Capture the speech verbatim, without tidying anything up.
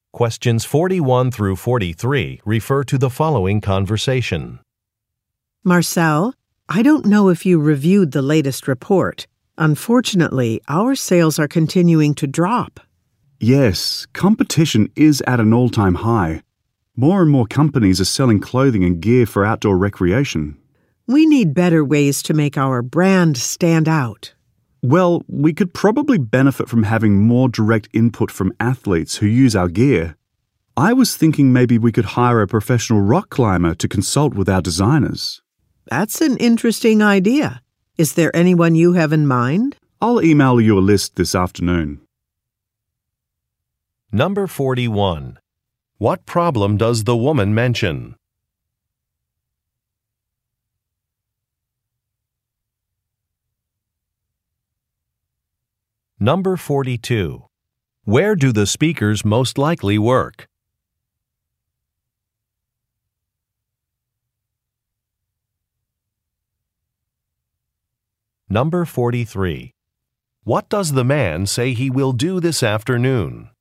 Questions forty-one through forty-three refer to the following conversation. Marcel, I don't know if you reviewed the latest report. Unfortunately, our sales are continuing to drop. Yes, competition is at an all-time high. More and more companies are selling clothing and gear for outdoor recreation. We need better ways to make our brand stand out. Well, we could probably benefit from having more direct input from athletes who use our gear. I was thinking maybe we could hire a professional rock climber to consult with our designers. That's an interesting idea. Is there anyone you have in mind? I'll email you a list this afternoon. Number forty-one. What problem does the woman mention? Number forty-two. Where do the speakers most likely work? Number forty-three. What does the man say he will do this afternoon?